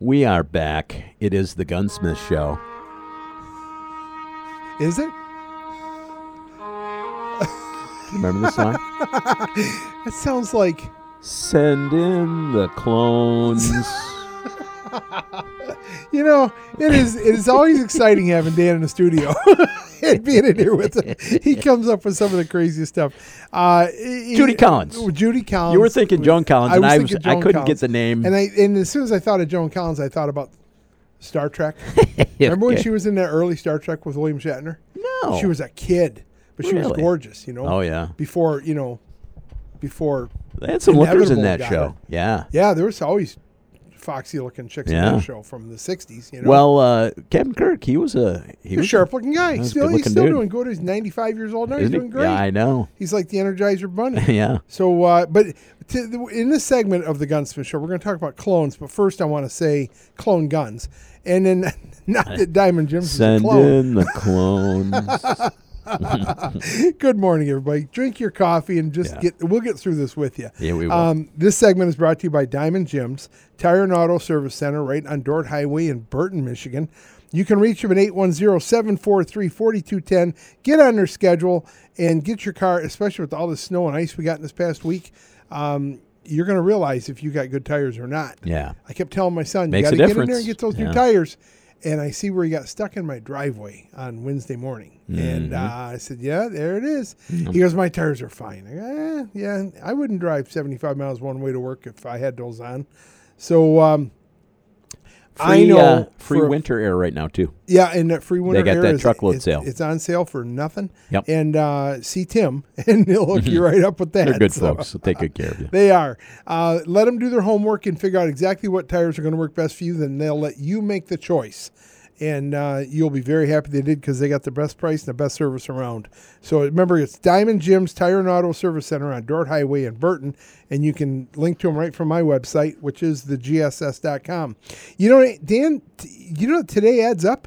We are back. It is the Gunsmith Show. Is it? Remember the song? It sounds like... Send in the clones. You know, it is always exciting having Dan in the studio and being in here with him. He comes up with some of the craziest stuff. Judy Collins. Judy Collins. You were thinking Joan Collins, and I couldn't Collins. get the name. And as soon as I thought of Joan Collins, I thought about Star Trek. Remember when she was in that early Star Trek with William Shatner? No. She was a kid, but she was Really? gorgeous, you know. Oh, yeah. Before They had some lookers in Inevitable that got show. her. Yeah. Yeah, there was always foxy-looking chicks in Yeah. that show from the 60s, you know. Well, Captain Kirk, he was a sharp-looking guy. He's a He's good-looking still dude. doing good. He's 95 years old now. Isn't He's he? doing great. Yeah, I know. He's like the Energizer Bunny. Yeah. So, but in this segment of the Gunsmith Show, we're going to talk about clones. But first, I want to say clone guns. And then, not that Diamond Jim's is a Send clone. in the clones. Good morning, everybody. Drink your coffee and we'll get through this with you. Yeah, we will. This segment is brought to you by Diamond Jim's Tire and Auto Service Center right on Dort Highway in Burton, Michigan. You can reach them at 810-743-4210. Get on their schedule and get your car, especially with all the snow and ice we got in this past week. You're going to realize if you got good tires or not. Yeah. I kept telling my son, Makes you a got to get in difference. there and get those new tires. And I see where he got stuck in my driveway on Wednesday morning. And I said, yeah, there it is. He goes, my tires are fine. I go, yeah, I wouldn't drive 75 miles one way to work if I had those on. So I know free winter air right now, too. Yeah, and that free winter They got air that truckload sale. It's on sale for nothing. Yep. And see Tim, and he'll hook you right up with that. They're good folks. They'll take good care of you. They are. Let them do their homework and figure out exactly what tires are going to work best for you. Then they'll let you make the choice. And you'll be very happy they did because they got the best price and the best service around. So remember, it's Diamond Jim's Tire and Auto Service Center on Dort Highway in Burton. And you can link to them right from my website, which is thegss.com. You know, Dan, you know today adds up?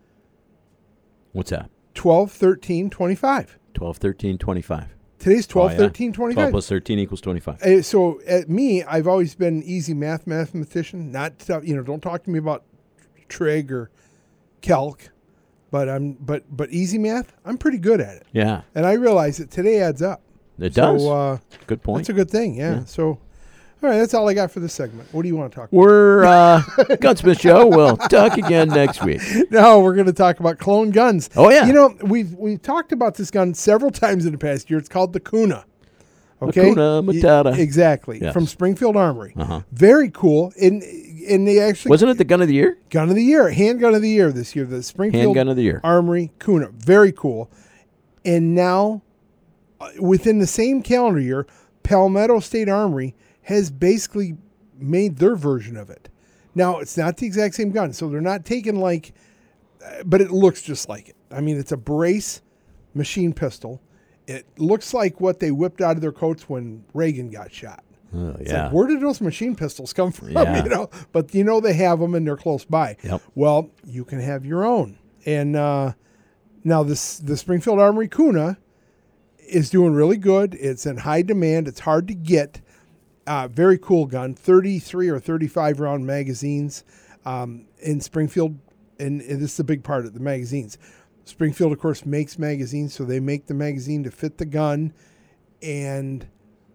What's that? 12, 13, 25. 12, 13, 25. Today's 12, 13, 25. 12 plus 13 equals 25. So at me, I've always been easy mathematician. Not tough, don't talk to me about trig or calc, but easy math, I'm pretty good at it. Yeah. And I realize that today adds up. It does. So, good point. That's a good thing, yeah. So, all right, that's all I got for this segment. What do you want to talk about? We're Gunsmith Show. We'll talk again next week. No, we're going to talk about clone guns. Oh, yeah. We've talked about this gun several times in the past year. It's called the Kuna. Okay? Hakuna Matata. Exactly. Yes. From Springfield Armory. Uh-huh. Very cool. And they actually... Wasn't it the gun of the year? Gun of the year. Handgun of the year this year. The Springfield Handgun of the year. Armory Kuna. Very cool. And now, within the same calendar year, Palmetto State Armory has basically made their version of it. Now, it's not the exact same gun. So they're not taking but it looks just like it. I mean, it's a brace machine pistol. It looks like what they whipped out of their coats when Reagan got shot. Oh, It's yeah. like, where did those machine pistols come from? Yeah. But they have them and they're close by. Yep. Well, you can have your own. And now the Springfield Armory Kuna is doing really good. It's in high demand. It's hard to get. Very cool gun. 33 or 35 round magazines in Springfield. And this is a big part of the magazines. Springfield, of course, makes magazines, so they make the magazine to fit the gun. And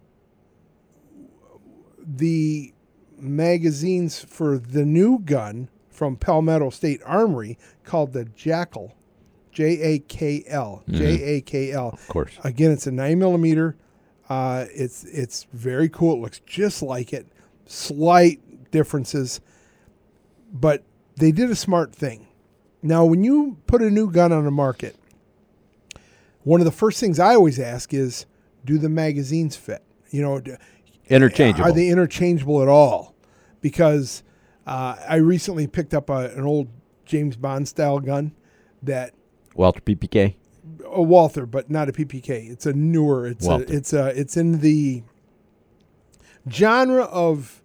the magazines for the new gun from Palmetto State Armory called the Jackal, Jakl, Jakl. Of course. Again, it's a 9mm. It's very cool. It looks just like it. Slight differences, but they did a smart thing. Now, when you put a new gun on the market, one of the first things I always ask is, do the magazines fit? Interchangeable. Are they interchangeable at all? Because I recently picked up an old James Bond style gun that Walther PPK. A Walther, but not a PPK. It's a newer. It's in the genre of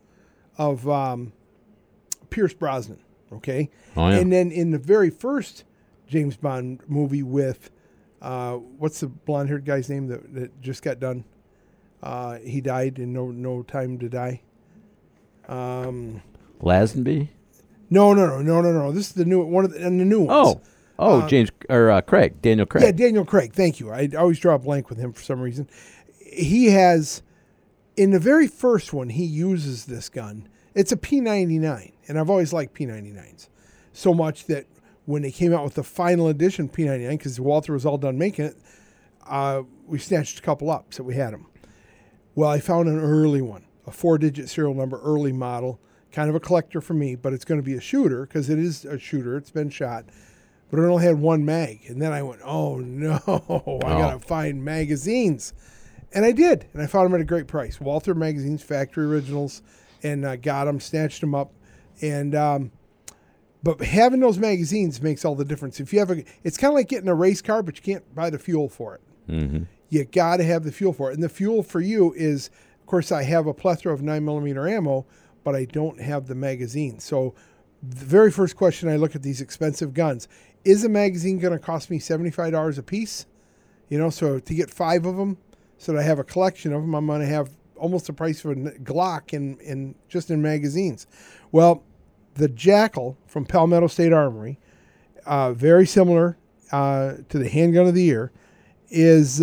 Pierce Brosnan. Okay. Oh, yeah. And then in the very first James Bond movie with what's the blonde-haired guy's name that just got done? He died in No Time to Die. Lazenby? No. This is the new one of the new ones. Daniel Craig. Yeah, Daniel Craig. Thank you. I always draw a blank with him for some reason. He has, in the very first one, he uses this gun. It's a P99, and I've always liked P99s so much that when they came out with the final edition P99, because Walther was all done making it, we snatched a couple up, so we had them. Well, I found an early one, a 4-digit serial number, early model, kind of a collector for me, but it's going to be a shooter because it is a shooter. It's been shot, but it only had one mag. And then I went, oh, no, I got to find magazines. And I did, and I found them at a great price. Walther Magazines, factory originals, and got them, snatched them up. And but having those magazines makes all the difference. If you have it's kind of like getting a race car, but you can't buy the fuel for it. Mm-hmm. You got to have the fuel for it. And the fuel for you is, of course, I have a plethora of 9mm ammo, but I don't have the magazine. So the very first question I look at these expensive guns, is a magazine going to cost me $75 a piece? So to get 5 of them, so that I have a collection of them, I'm going to have almost the price of a Glock in just in magazines. Well, the Jackal from Palmetto State Armory, very similar to the handgun of the year, is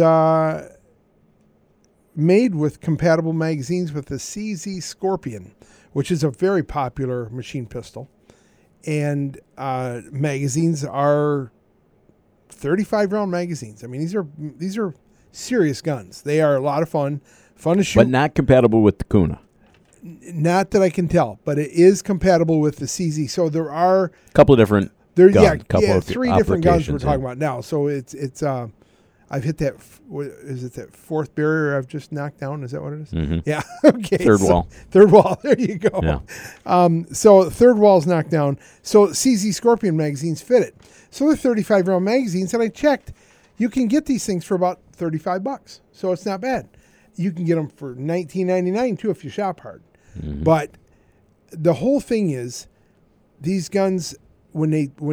made with compatible magazines with the CZ Scorpion, which is a very popular machine pistol. And magazines are 35-round magazines. I mean, these are serious guns. They are a lot of fun to shoot. But not compatible with the Kuna. Not that I can tell, but it is compatible with the CZ. So there are a couple of different guns. 3 different guns we're talking about now. So it's I've hit that. Is it that fourth barrier I've just knocked down? Is that what it is? Mm-hmm. Yeah. Okay. Third wall. Third wall. There you go. Yeah. So third wall's knocked down. So CZ Scorpion magazines fit it. So they're 35-round magazines, and I checked. You can get these things for about $35, so it's not bad. You can get them for $19.99 too if you shop hard. Mm-hmm. But the whole thing is, these guns, when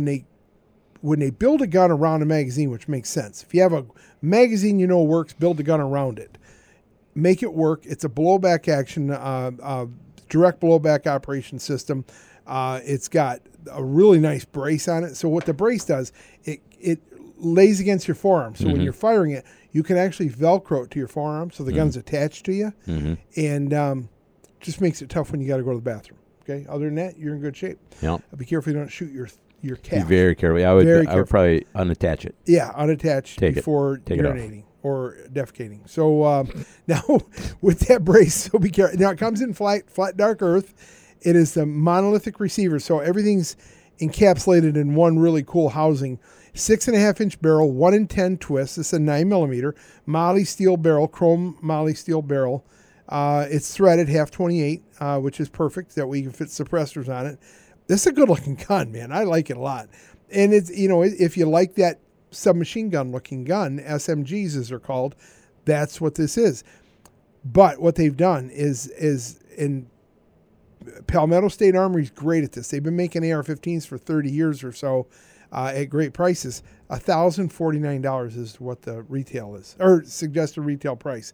they build a gun around a magazine, which makes sense. If you have a magazine works, build a gun around it. Make it work. It's a blowback action, direct blowback operation system. It's got a really nice brace on it. So what the brace does, it lays against your forearm. So when you're firing it, you can actually Velcro it to your forearm so the gun's attached to you. Mm-hmm. And just makes it tough when you got to go to the bathroom. Okay? Other than that, you're in good shape. Yep. Be careful you don't shoot your calf. Be very careful. I would probably unattach it. Yeah, unattached before urinating or defecating. So now with that brace, so be careful. Now it comes in flat dark earth. It is the monolithic receiver, so everything's encapsulated in one really cool housing. 6.5-inch barrel, 1 in 10 twist. This is a 9mm Moly steel barrel, chrome Moly steel barrel. It's threaded half 28, which is perfect. That way you can fit suppressors on it. This is a good looking gun, man. I like it a lot. And it's, if you like that submachine gun looking gun, SMGs as they're called, that's what this is. But what they've done is in Palmetto State Armory's great at this. They've been making AR-15s for 30 years or so at great prices. $1,049 is what the retail is, or suggested retail price.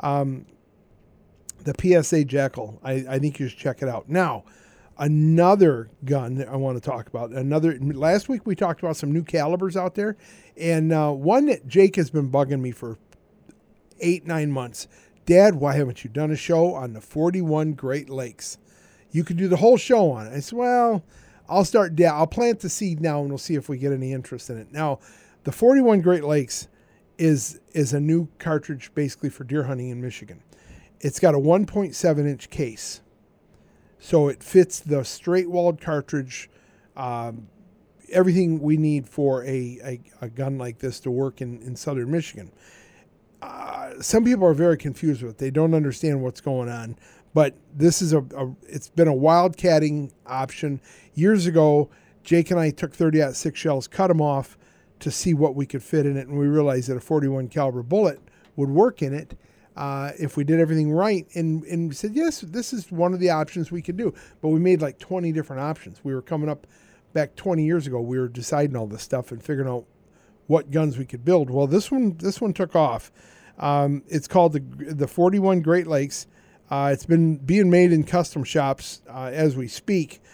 The PSA Jackal, I think you should check it out. Now, another gun that I want to talk about. Last week we talked about some new calibers out there, and one that Jake has been bugging me for 8-9 months. Dad, why haven't you done a show on the 41 Great Lakes? You could do the whole show on it. I said, well, I'll plant the seed now, and we'll see if we get any interest in it. Now, the 41 Great Lakes is a new cartridge basically for deer hunting in Michigan. It's got a 1.7-inch case. So it fits the straight-walled cartridge, everything we need for a gun like this to work in southern Michigan. Some people are very confused with it. They don't understand what's going on. But this is it's been a wildcatting option. Years ago, Jake and I took 30-06 shells, cut them off to see what we could fit in it, and we realized that a 41 caliber bullet would work in it if we did everything right. And we said, yes, this is one of the options we could do. But we made like 20 different options. We were coming up back 20 years ago. We were deciding all this stuff and figuring out what guns we could build. Well, this one took off. It's called the 41 Great Lakes. It's been being made in custom shops as we speak.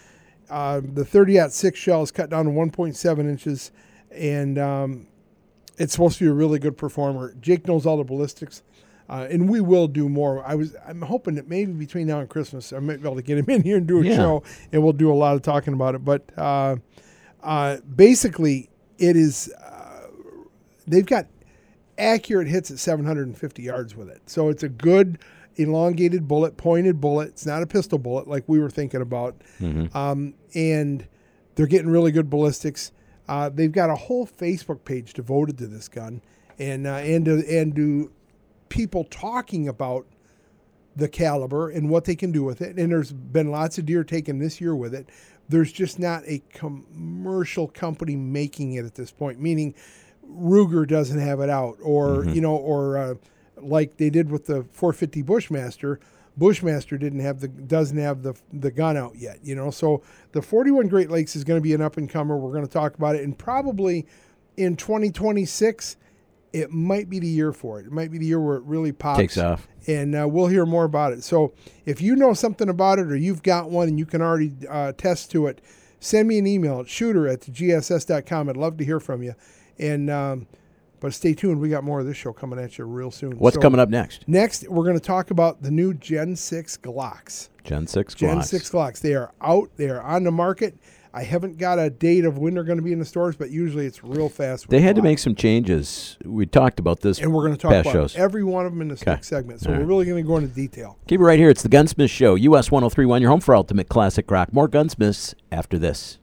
The 30-06 shell is cut down to 1.7 inches, and it's supposed to be a really good performer. Jake knows all the ballistics, and we will do more. I'm hoping that maybe between now and Christmas, I might be able to get him in here and do a show, and we'll do a lot of talking about it. But basically, it is they've got accurate hits at 750 yards with it. So it's a good elongated bullet, pointed bullet. It's not a pistol bullet like we were thinking about. Mm-hmm. And they're getting really good ballistics. They've got a whole Facebook page devoted to this gun, and to people talking about the caliber and what they can do with it. And there's been lots of deer taken this year with it. There's just not a commercial company making it at this point, meaning Ruger doesn't have it out, or like they did with the 450 Bushmaster. Bushmaster doesn't have the gun out yet, So the 41 Great Lakes is going to be an up and comer. We're going to talk about it, and probably in 2026, it might be the year for it. It might be the year where it really pops, takes off, and we'll hear more about it. So if you know something about it, or you've got one and you can already test to it, send me an email at shooter@gss.com. I'd love to hear from you. And but stay tuned. We got more of this show coming at you real soon. What's coming up next? Next, we're going to talk about the new Gen 6 Glocks. Gen 6 Glocks. Gen 6 Glocks. They are out. They are on the market. I haven't got a date of when they're going to be in the stores, but usually it's real fast. They had to make some changes. We talked about this, and we're going to talk about shows. Every one of them in this next segment. So we're really going to go into detail. Keep it right here. It's the Gunsmith Show, US 103.1, your home for ultimate classic rock. More Gunsmiths after this.